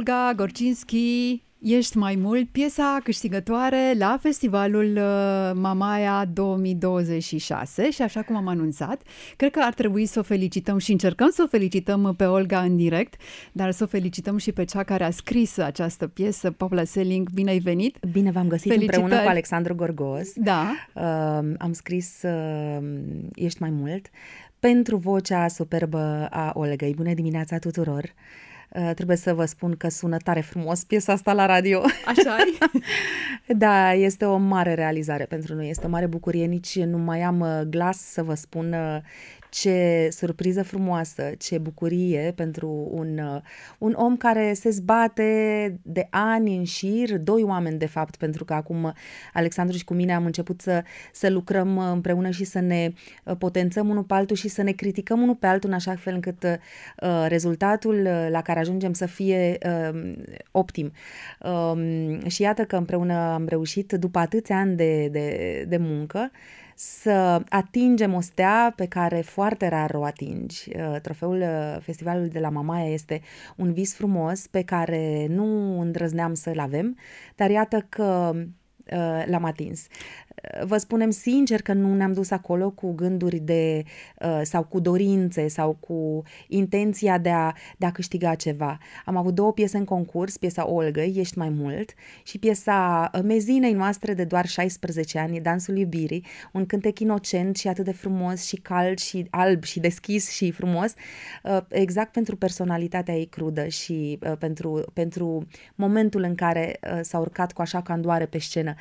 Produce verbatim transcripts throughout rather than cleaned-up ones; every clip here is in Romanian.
Olga Gorcinski, Ești mai mult, piesa câștigătoare la festivalul Mamaia două mii douăzeci și șase și așa cum am anunțat, cred că ar trebui să o felicităm și încercăm să o felicităm pe Olga în direct, dar să o felicităm și pe cea care a scris această piesă, Paula Selling. Bine ai venit! Bine v-am găsit. Felicitări. Împreună cu Alexandru Gorgos. Da. Uh, am scris uh, Ești mai mult pentru vocea superbă a Olgăi. Bună dimineața tuturor! Uh, trebuie să vă spun că sună tare frumos piesa asta la radio. Așa-i? Da, este o mare realizare pentru noi, este o mare bucurie, nici nu mai am glas să vă spun ce surpriză frumoasă, ce bucurie pentru un, un om care se zbate de ani în șir, doi oameni de fapt, pentru că acum Alexandru și cu mine am început să, să lucrăm împreună și să ne potențăm unul pe altul și să ne criticăm unul pe altul în așa fel încât uh, rezultatul la care ajungem să fie uh, optim. Uh, și iată că împreună am reușit, după atâția ani de, de, de muncă, să atingem o stea pe care foarte rar o atingi. Trofeul Festivalului de la Mamaia este un vis frumos pe care nu îndrăzneam să-l avem, dar iată că l-am atins. Vă spunem sincer că nu ne-am dus acolo cu gânduri de sau cu dorințe sau cu intenția de a, de a câștiga ceva. Am avut două piese în concurs, piesa Olgăi, Ești mai mult, și piesa mezinei noastre de doar șaisprezece ani, Dansul iubirii, un cântec inocent și atât de frumos și cald și alb și deschis și frumos, exact pentru personalitatea ei crudă și pentru, pentru momentul în care s-a urcat cu așa candoare pe scenă.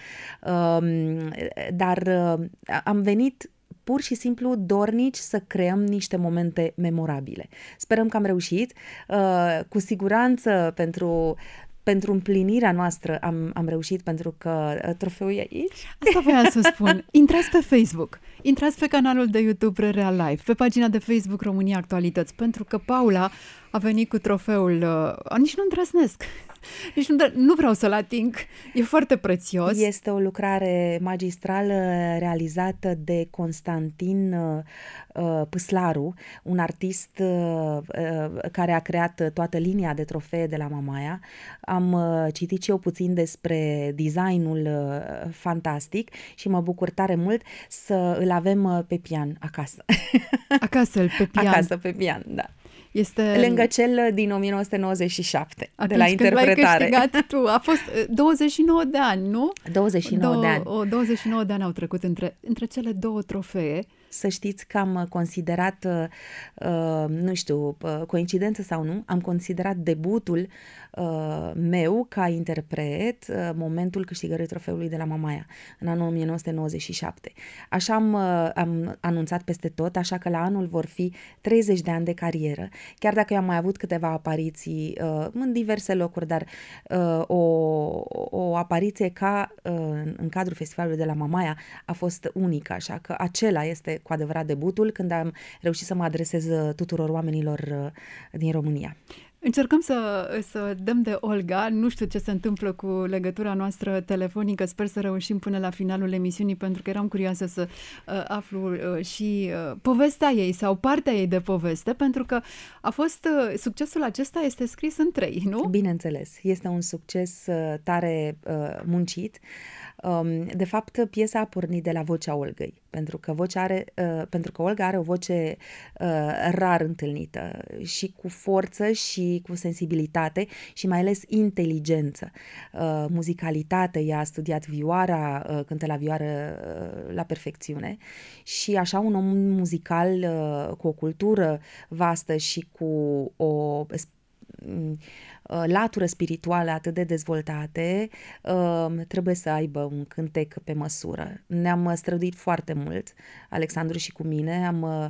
Dar uh, am venit pur și simplu dornici să creăm niște momente memorabile. Sperăm că am reușit. Uh, cu siguranță pentru... Pentru împlinirea noastră am, am reușit, pentru că trofeul e aici. Asta voiam să spun. Intrați pe Facebook, intrați pe canalul de YouTube Real Life, pe pagina de Facebook România Actualități, pentru că Paula a venit cu trofeul, uh, nici nu îndrăznesc, nici nu, nu vreau să-l ating, e foarte prețios. Este o lucrare magistrală realizată de Constantin uh, Păslaru, un artist uh, care a creat toată linia de trofee de la Mamaia. Am uh, citit și eu puțin despre designul uh, fantastic și mă bucur tare mult să îl avem uh, pe pian acasă. Acasă, pe pian. Acasă, pe pian, da. Este... Lângă cel din o mie nouă sute nouăzeci și șapte, atunci de la interpretare. Când l-ai câștigat tu, a fost douăzeci și nouă de ani, nu? douăzeci și nouă de ani. O, douăzeci și nouă de ani au trecut între, între cele două trofee. Să știți că am considerat, uh, nu știu, coincidență sau nu, am considerat debutul uh, meu ca interpret uh, momentul câștigării trofeului de la Mamaia, în anul o mie nouă sute nouăzeci și șapte. Așa am, uh, am anunțat peste tot, așa că la anul vor fi treizeci de ani de carieră. Chiar dacă eu am mai avut câteva apariții uh, în diverse locuri, dar uh, o, o apariție ca uh, în cadrul festivalului de la Mamaia a fost unică, așa că acela este cu adevărat debutul când am reușit să mă adresez tuturor oamenilor din România. Încercăm să, să dăm de Olga, nu știu ce se întâmplă cu legătura noastră telefonică, sper să reușim până la finalul emisiunii, pentru că eram curioasă să uh, aflu uh, și uh, povestea ei sau partea ei de poveste, pentru că a fost, uh, succesul acesta este scris în trei, nu? Bineînțeles, este un succes uh, tare uh, muncit. Um, de fapt, piesa a pornit de la vocea Olgăi, pentru că, vocea are, uh, pentru că Olga are o voce uh, rar întâlnită și cu forță și cu sensibilitate și mai ales inteligență, uh, muzicalitate. Ea a studiat vioara, uh, cântă la vioară uh, la perfecțiune și așa un om muzical uh, cu o cultură vastă și cu o latură spirituală atât de dezvoltate, trebuie să aibă un cântec pe măsură. Ne-am străduit foarte mult, Alexandru și cu mine, am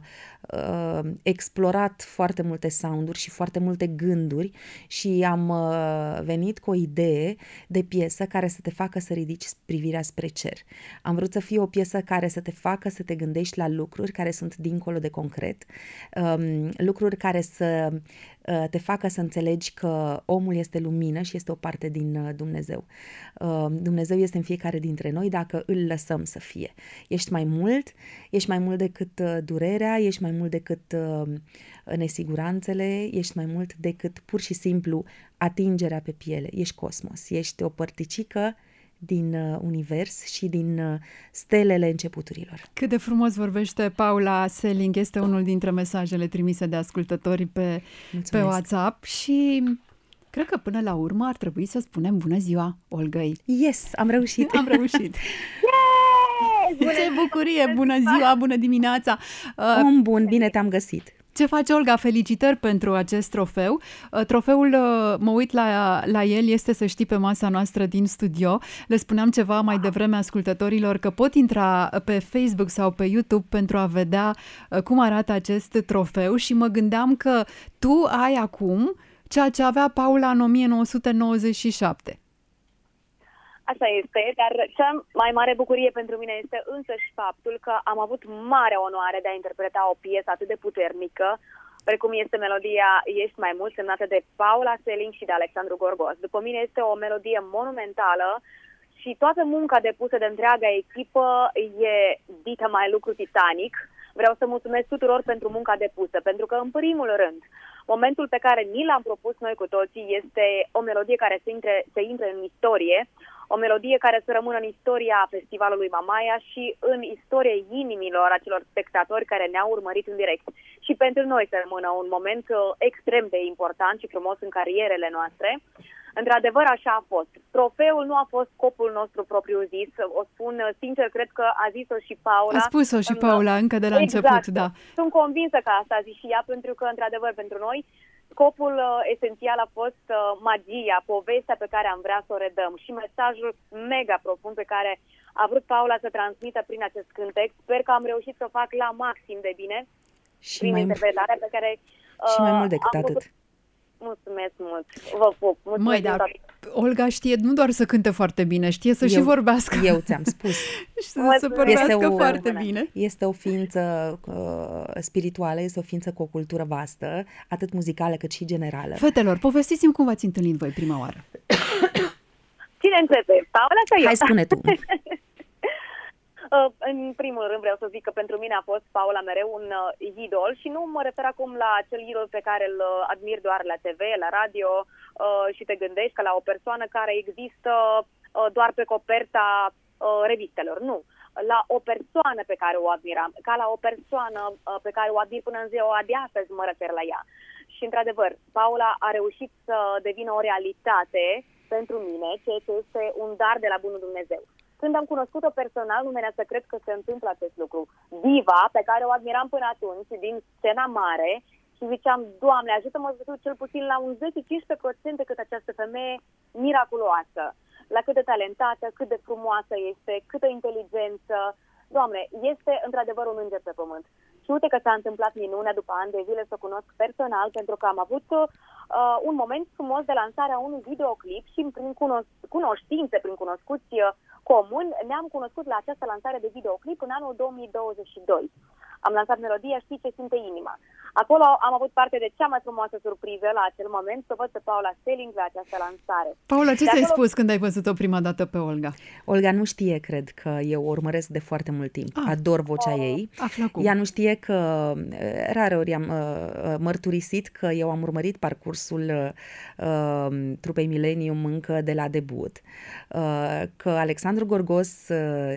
explorat foarte multe sounduri și foarte multe gânduri și am venit cu o idee de piesă care să te facă să ridici privirea spre cer. Am vrut să fie o piesă care să te facă să te gândești la lucruri care sunt dincolo de concret, lucruri care să te facă să înțelegi că omul este lumină și este o parte din Dumnezeu. Dumnezeu este în fiecare dintre noi dacă îl lăsăm să fie. Ești mai mult, ești mai mult decât durerea, ești mai mult decât nesiguranțele, ești mai mult decât pur și simplu atingerea pe piele. Ești cosmos, ești o părticică din uh, univers și din uh, stelele începuturilor. Cât de frumos vorbește Paula Selling, este unul dintre mesajele trimise de ascultători pe, pe WhatsApp și cred că până la urmă ar trebui să spunem bună ziua Olgăi. Yes, am reușit! Am reușit! Ce bucurie! Bună ziua, bună dimineața! Uh, Om bun, bine te-am găsit! Ce face Olga? Felicitări pentru acest trofeu. Trofeul, mă uit la, la el, este, să știi, pe masa noastră din studio. Le spuneam ceva mai devreme ascultătorilor că pot intra pe Facebook sau pe YouTube pentru a vedea cum arată acest trofeu și mă gândeam că tu ai acum ceea ce avea Paula în o mie nouă sute nouăzeci și șapte. Așa este, dar cea mai mare bucurie pentru mine este însăși faptul că am avut mare onoare de a interpreta o piesă atât de puternică, precum este melodia Ești mai mult, semnată de Paula Selling și de Alexandru Gorgos. După mine este o melodie monumentală și toată munca depusă de întreaga echipă e dită mai lucru titanic. Vreau să mulțumesc tuturor pentru munca depusă, pentru că, în primul rând, momentul pe care ni l-am propus noi cu toții este o melodie care să intre, să intre în istorie, o melodie care să rămână în istoria festivalului Mamaia și în istoria inimilor acelor spectatori care ne-au urmărit în direct. Și pentru noi să rămână un moment extrem de important și frumos în carierele noastre. Într-adevăr, așa a fost. Trofeul nu a fost scopul nostru propriu-zis, o spun sincer, cred că a zis-o și Paula. A spus-o și Paula încă de la exact. început, da. Sunt convinsă că asta a zis și ea, pentru că, într-adevăr, pentru noi, scopul uh, esențial a fost uh, magia, povestea pe care am vrea să o redăm și mesajul mega profund pe care a vrut Paula să transmită prin acest cântec. Sper că am reușit să o fac la maxim de bine și prin mai, interpretarea pe care uh, și mai mult decât atât. Făcut. Mulțumesc mult, vă pup. Măi, dar Olga știe nu doar să cânte foarte bine, știe să eu, și vorbească. Eu ți-am spus. Și să, să vorbească o, foarte bine. Este o ființă uh, spirituală, este o ființă cu o cultură vastă, atât muzicală cât și generală. Fetelor, povestiți-mi cum v-ați întâlnit voi prima oară. Cine începe? Paula sau eu? Hai, spune tu. În primul rând vreau să zic că pentru mine a fost Paula mereu un uh, idol și nu mă refer acum la acel idol pe care îl uh, admir doar la T V, la radio uh, și te gândești ca la o persoană care există uh, doar pe coperta uh, revistelor. Nu. La o persoană pe care o admiram, ca la o persoană uh, pe care o admir până în ziua de astăzi, mă refer la ea. Și într-adevăr, Paula a reușit să devină o realitate pentru mine, ceea ce este un dar de la bunul Dumnezeu. Când am cunoscut-o personal, nu venea să cred că se întâmplă acest lucru. Diva, pe care o admiram până atunci, din scena mare, și ziceam, Doamne, ajută-mă să fiu cel puțin la un zece-cincisprezece la sută cât această femeie miraculoasă. La cât de talentată, cât de frumoasă este, câtă inteligență. Doamne, este într-adevăr un înger pe pământ. Și uite că s-a întâmplat minunea după ani de zile să o cunosc personal, pentru că am avut uh, un moment frumos de lansare a unui videoclip și prin cunos- cunoștințe, prin cunoscuți uh, comuni, ne-am cunoscut la această lansare de videoclip în anul două mii douăzeci și doi. Am lansat melodia Știi ce simte inima. Acolo am avut parte de cea mai frumoasă surpriză la acel moment, să văd pe Paula Selling la această lansare. Paula, ce de ți-ai acolo... spus când ai văzut-o prima dată pe Olga? Olga nu știe, cred, că eu o urmăresc de foarte mult timp. Ah, Ador vocea oh, ei. Află Ea nu știe că, rare ori am uh, mărturisit că eu am urmărit parcursul uh, trupei Millennium încă de la debut. Uh, că Alexandru Gorgos uh,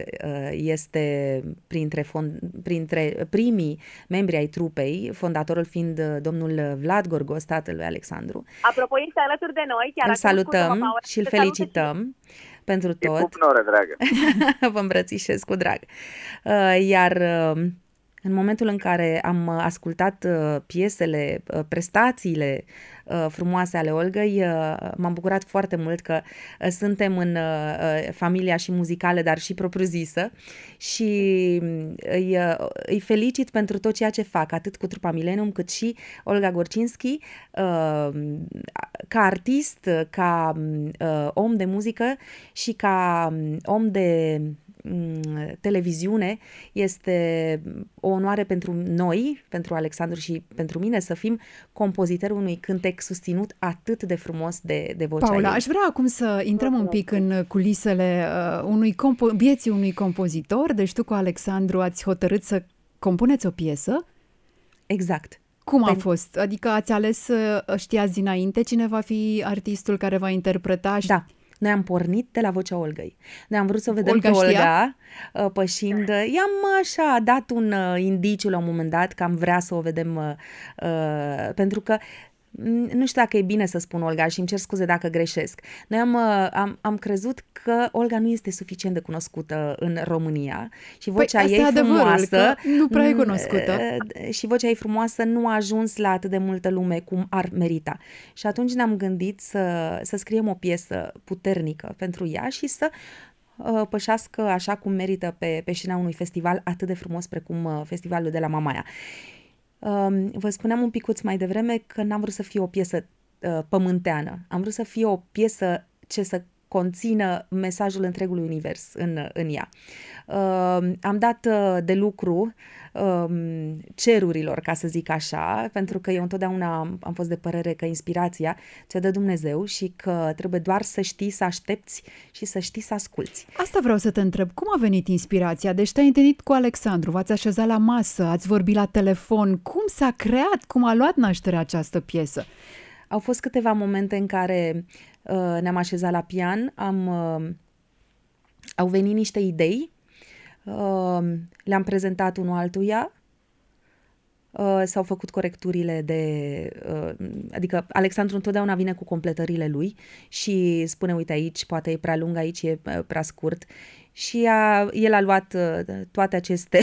este printre, fond, printre primii membri ai trupei, fondatorul fiind domnul Vlad Gorgos, tatăl lui Alexandru. Apropo, este alături de noi. Chiar îl salutăm și îl felicităm pentru tot. E pup noră, dragă. Vă îmbrățișez cu drag. Iar în momentul în care am ascultat piesele, prestațiile frumoase ale Olgăi, m-am bucurat foarte mult că suntem în familia și muzicală, dar și propriu-zisă, și îi, îi felicit pentru tot ceea ce fac, atât cu trupa Millennium, cât și Olga Gorcinski, ca artist, ca om de muzică și ca om de televiziune. Este o onoare pentru noi, pentru Alexandru și pentru mine, să fim compozitorul unui cântec susținut atât de frumos de, de vocea Paula, ei. aș vrea acum să intrăm un pic în culisele uh, unui compo- vieții unui compozitor. Deci tu cu Alexandru ați hotărât să compuneți o piesă. Exact. Cum a Pen- fost? Adică ați ales, știați dinainte cine va fi artistul care va interpreta? Da. Noi am pornit de la vocea Olgăi. Noi am vrut să o vedem Olga pe știa? Olga uh, pășind. I-am așa dat un uh, indiciu la un moment dat că am vrea să o vedem uh, uh, pentru că nu știu dacă e bine să spun Olga și îmi cer scuze dacă greșesc. Noi am, am, am crezut că Olga nu este suficient de cunoscută în România și vocea păi, ei frumoasă nu prea e cunoscută. Și vocea ei frumoasă nu a ajuns la atât de multă lume cum ar merita. Și atunci ne-am gândit să, să scriem o piesă puternică pentru ea și să pășească așa cum merită pe, pe scena unui festival atât de frumos precum festivalul de la Mamaia. Vă spuneam un picuț mai devreme că n-am vrut să fie o piesă uh, pământeană. Am vrut să fie o piesă ce să conțină mesajul întregului univers în, în ea. Uh, am dat uh, de lucru uh, cerurilor, ca să zic așa, pentru că eu întotdeauna am, am fost de părere că inspirația ți-o dă Dumnezeu și că trebuie doar să știi să aștepți și să știi să asculți. Asta vreau să te întreb. Cum a venit inspirația? Deci te-ai întâlnit cu Alexandru, v-ați așezat la masă, ați vorbit la telefon. Cum s-a creat, cum a luat naștere această piesă? Au fost câteva momente în care uh, ne-am așezat la pian, am, uh, au venit niște idei, uh, le-am prezentat unul altuia, uh, s-au făcut corecturile de... Uh, adică Alexandru întotdeauna vine cu completările lui și spune, uite aici, poate e prea lung, aici e prea scurt. Și a, el a luat uh, toate aceste...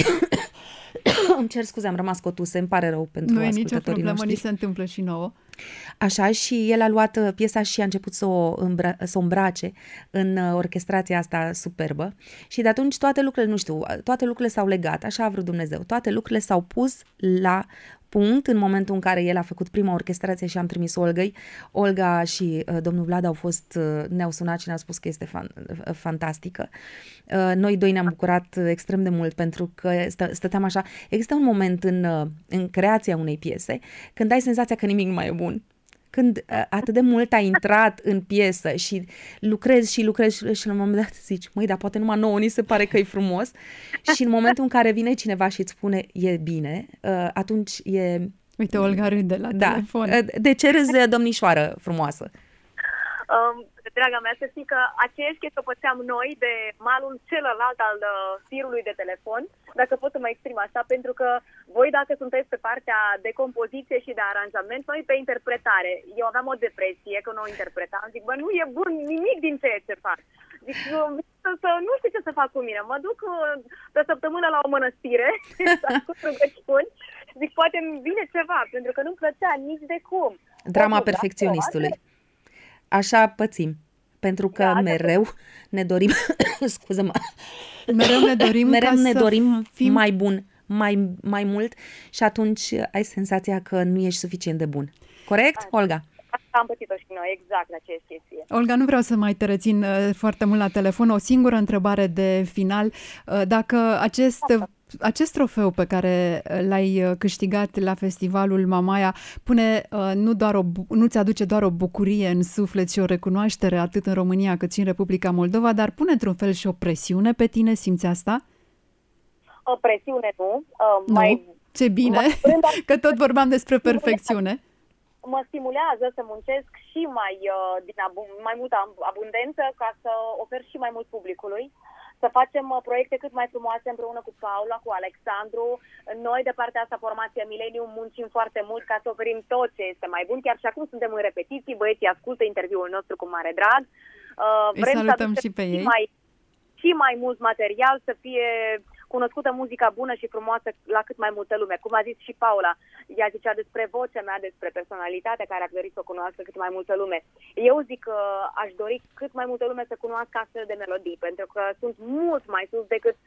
Îmi cer scuze, am rămas cotuse, îmi pare rău pentru nu e nicio ascultătorii problemă, noștri. ni se întâmplă și nouă. Așa, și el a luat piesa și a început să o, îmbra- să o îmbrace în orchestrația asta superbă și de atunci toate lucrurile, nu știu, toate lucrurile s-au legat, așa a vrut Dumnezeu, toate lucrurile s-au pus la punct în momentul în care el a făcut prima orchestrație și am trimis Olgăi. Olga și uh, domnul Vlad au fost, uh, ne-au sunat și ne-au spus că este fan, uh, fantastică. Uh, noi doi ne-am bucurat extrem de mult pentru că stă, stăteam așa. Există un moment în, uh, în creația unei piese când ai senzația că nimic nu mai e bun. Când uh, atât de mult ai intrat în piesă și lucrezi și lucrezi și la un moment dat zici, măi, dar poate numai nouă ni se pare că e frumos și în momentul în care vine cineva și îți spune e bine, uh, atunci e... Uite, Olga râde la da. telefon. De ce râzi, domnișoară frumoasă? Um, draga mea, să știi că aceeași chestie o pățeam noi de malul celălalt al uh, firului de telefon, dacă pot să mă exprim așa, pentru că voi, dacă sunteți pe partea de compoziție și de aranjament, noi pe interpretare. Eu aveam o depresie că nu o interpretam, zic, bă, nu e bun nimic din ceea ce fac. Zic, să, să, nu știu ce să fac cu mine, mă duc uh, pe săptămână la o mănăstire, să ascult rugăciuni, zic, poate îmi vine ceva, pentru că nu-mi plăcea nici de cum. Drama Oricum, perfecționistului. Așa pățim, pentru că Da, mereu ne dorim, scuză-mă, Mereu ne dorim, mereu ca ne să dorim fim... mai bun, mai, mai mult și atunci ai senzația că nu ești suficient de bun. Corect, Așa. Olga? Am pățit-o și noi, exact la aceeași chestie. Olga, nu vreau să mai te rețin uh, foarte mult la telefon. O singură întrebare de final. Uh, dacă acest, uh, acest trofeu pe care l-ai uh, câștigat la festivalul Mamaia pune, uh, nu doar o, nu-ți aduce doar o bucurie în suflet și o recunoaștere atât în România cât și în Republica Moldova, dar pune într-un fel și o presiune pe tine, simți asta? O presiune, nu. Uh, Nu? mai, Ce bine, că tot vorbeam despre perfecțiune. Mă stimulează să muncesc și mai, uh, din abu- mai multă abundență ca să ofer și mai mult publicului. Să facem uh, proiecte cât mai frumoase împreună cu Paula, cu Alexandru. Noi, de partea asta, formația Millennium, muncim foarte mult ca să oferim tot ce este mai bun. Chiar și acum suntem în repetiții, băieții ascultă interviul nostru cu mare drag. Uh, Îi vrem salutăm să și pe ei. Și mai, și mai mult material, să fie cunoscută muzica bună și frumoasă la cât mai multă lume. Cum a zis și Paula, ea zicea despre vocea mea, despre personalitatea care a dorit să o cunoască cât mai multă lume. Eu zic că aș dori cât mai multă lume să cunoască astfel de melodii, pentru că sunt mult mai sus decât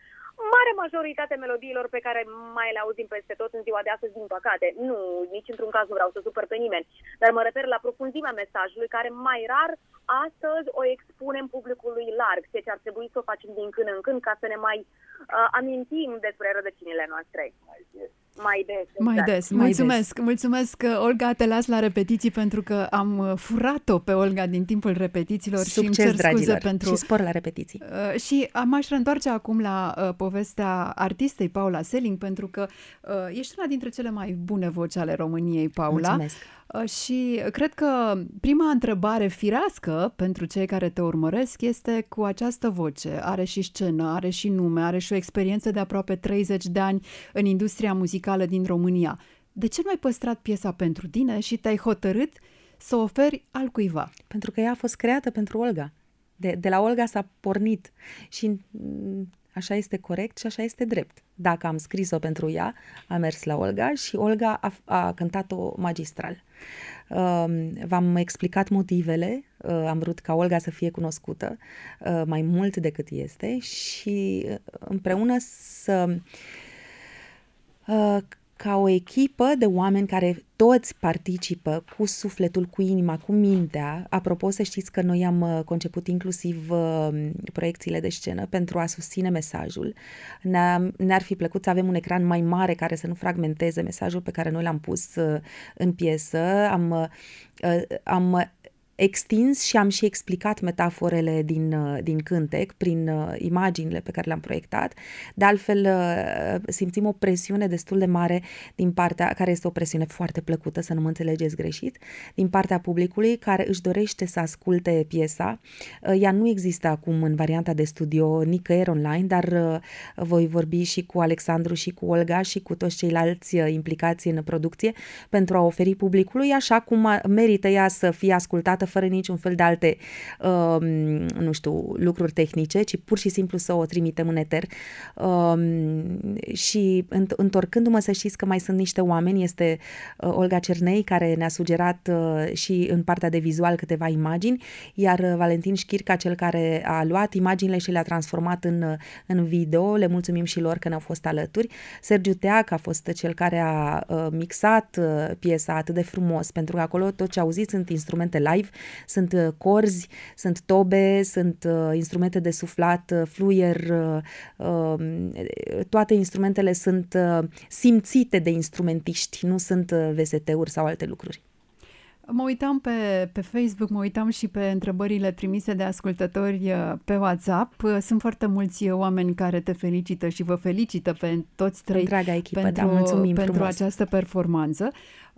mare majoritate melodiilor pe care mai le auzim peste tot în ziua de astăzi, din păcate. Nu, nici într-un caz nu vreau să supăr pe nimeni, dar mă refer la profunzimea mesajului, care mai rar astăzi o expunem publicului larg, ceea ce ar trebui să o facem din când în când ca să ne mai uh, amintim despre rădăcinile noastre. Mai des. Mai des, exact. Mai des. Mulțumesc. Mai des. Mulțumesc, Olga, te las la repetiții pentru că am furat-o pe Olga din timpul repetițiilor. Succes, și îmi cer scuze dragilor, pentru... și spor la repetiții. Uh, și m-aș reîntoarce acum la uh, povestea artistei Paula Selling, pentru că uh, ești una dintre cele mai bune voci ale României, Paula. Mulțumesc. Uh, și cred că prima întrebare firească pentru cei care te urmăresc este cu această voce. Are și scenă, are și nume, are și o experiență de aproape treizeci de ani în industria muzicală din România. De ce nu ai păstrat piesa pentru tine și te-ai hotărât să o oferi altcuiva? Pentru că ea a fost creată pentru Olga. De, de la Olga s-a pornit și așa este corect și așa este drept. Dacă am scris-o pentru ea, a mers la Olga și Olga a, a cântat-o magistral. Uh, v-am explicat motivele, uh, am vrut ca Olga să fie cunoscută uh, mai mult decât este și împreună să... Uh, ca o echipă de oameni care toți participă cu sufletul, cu inima, cu mintea. Apropo, să știți că noi am conceput inclusiv uh, proiecțiile de scenă pentru a susține mesajul. Ne-a, ne-ar fi plăcut să avem un ecran mai mare care să nu fragmenteze mesajul pe care noi l-am pus uh, în piesă. Am, uh, am extins și am și explicat metaforele din, din cântec prin uh, imaginile pe care le-am proiectat. De altfel, uh, simțim o presiune destul de mare din partea, care este o presiune foarte plăcută, să nu mă înțelegeți greșit, din partea publicului care își dorește să asculte piesa. Uh, ea nu există acum în varianta de studio nicăieri online, dar uh, voi vorbi și cu Alexandru și cu Olga și cu toți ceilalți uh, implicați în producție pentru a oferi publicului, așa cum merită ea să fie ascultată fără niciun fel de alte, uh, nu știu, lucruri tehnice, ci pur și simplu să o trimitem în eter. Uh, și întorcându-mă, să știți că mai sunt niște oameni, este uh, Olga Cernei, care ne-a sugerat uh, și în partea de vizual câteva imagini, iar uh, Valentin Șchirca, cel care a luat imaginile și le-a transformat în, uh, în video. Le mulțumim și lor că ne-au fost alături. Sergiu Teac a fost cel care a uh, mixat uh, piesa atât de frumos, pentru că acolo tot ce auziți sunt instrumente live, sunt uh, corzi, sunt tobe, sunt uh, instrumente de suflat, uh, fluier, uh, uh, toate instrumentele sunt uh, simțite de instrumentiști, nu sunt uh, V S T-uri sau alte lucruri. Mă uitam pe, pe Facebook, mă uitam și pe întrebările trimise de ascultători pe WhatsApp. Sunt foarte mulți oameni care te felicită și vă felicită pe toți trei Întreaga echipă, pentru, da, mulțumim pentru frumos. această performanță.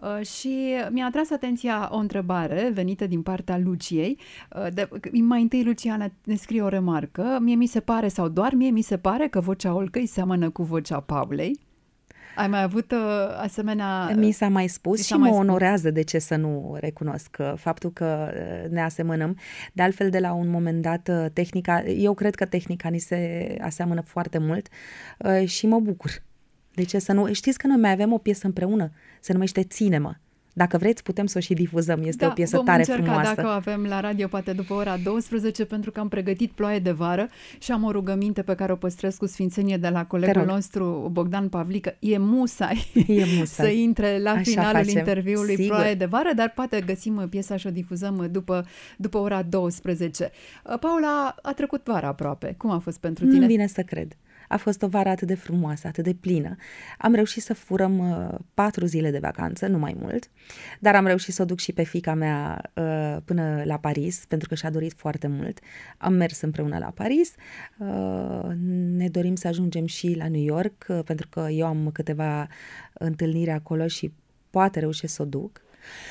Și mi-a atras atenția o întrebare venită din partea Luciei. De, mai întâi Lucia ne scrie o remarcă. Mie mi se pare, sau doar mie mi se pare, că vocea Olgăi seamănă cu vocea Paulei. Ai mai avut uh, asemenea... Mi s-a mai spus și mai mă spus. onorează, de ce să nu recunosc faptul că ne asemănăm. De altfel, de la un moment dat, tehnica, eu cred că tehnica ni se aseamănă foarte mult și mă bucur. De ce să nu? Știți că noi mai avem o piesă împreună, se numește Ține-mă. Dacă vreți, putem să o și difuzăm. Este da, o piesă tare frumoasă. Vom frumoasă. încerca dacă o avem la radio, poate după ora douăsprezece, pentru că am pregătit Ploaie de vară și am o rugăminte pe care o păstrez cu sfințenie de la colegul nostru, Bogdan Pavlică. E musai, e musai. să intre la Așa finalul facem. interviului Sigur. Ploaie de vară, dar poate găsim piesa și o difuzăm după, după ora douăsprezece. Paula, a trecut vara aproape. Cum a fost pentru tine? Nu vine să cred. A fost o vară atât de frumoasă, atât de plină. Am reușit să furăm uh, patru zile de vacanță, nu mai mult, dar am reușit să o duc și pe fiica mea uh, până la Paris, pentru că și-a dorit foarte mult. Am mers împreună la Paris. Uh, ne dorim să ajungem și la New York, uh, pentru că eu am câteva întâlniri acolo și poate reușesc să o duc.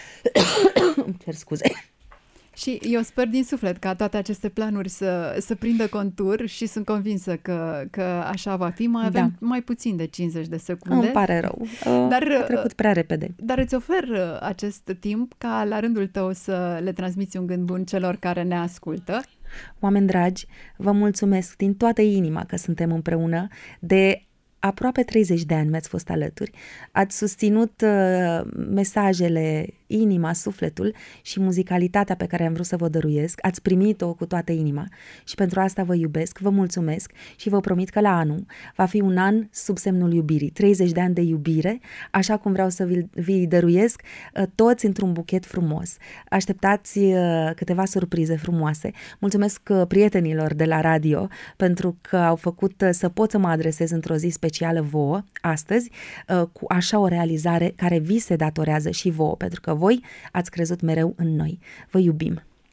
Îmi cer scuze. Și eu sper din suflet ca toate aceste planuri să, să prindă contur și sunt convinsă că, că așa va fi. Mai avem da. mai puțin de cincizeci de secunde. Îmi pare rău. Dar, a trecut prea repede. Dar îți ofer acest timp ca la rândul tău să le transmiți un gând bun celor care ne ascultă. Oameni dragi, vă mulțumesc din toată inima că suntem împreună, de aproape treizeci de ani mi-ați fost alături, ați susținut uh, mesajele, inima, sufletul și muzicalitatea pe care am vrut să vă dăruiesc, ați primit-o cu toată inima și pentru asta vă iubesc, vă mulțumesc și vă promit că la anul va fi un an sub semnul iubirii, treizeci de ani de iubire, așa cum vreau să vi, vi dăruiesc uh, toți într-un buchet frumos. Așteptați uh, câteva surprize frumoase. Mulțumesc uh, prietenilor de la radio pentru că au făcut uh, să pot să mă adresez într-o zi specială vouă, astăzi, uh, cu așa o realizare care vi se datorează și vouă, pentru că voi ați crezut mereu în noi. Vă iubim!